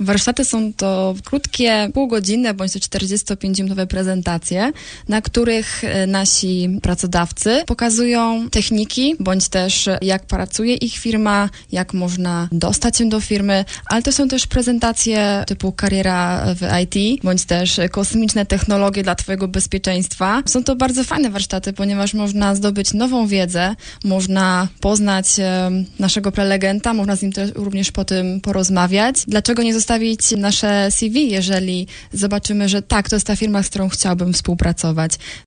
Warsztaty są to krótkie, półgodzinne bądź to 45-minutowe prezentacje, na których nasi pracodawcy pokazują techniki, bądź też jak pracuje ich firma, jak można dostać się do firmy, ale to są też prezentacje typu kariera w IT, bądź też kosmiczne technologie dla Twojego bezpieczeństwa. Są to bardzo fajne warsztaty, ponieważ można zdobyć nową wiedzę, można poznać naszego prelegenta, można z nim też również po tym porozmawiać. Dlaczego nie zostawić nasze CV, jeżeli zobaczymy, że tak, to jest ta firma, z którą chciałbym współpracować.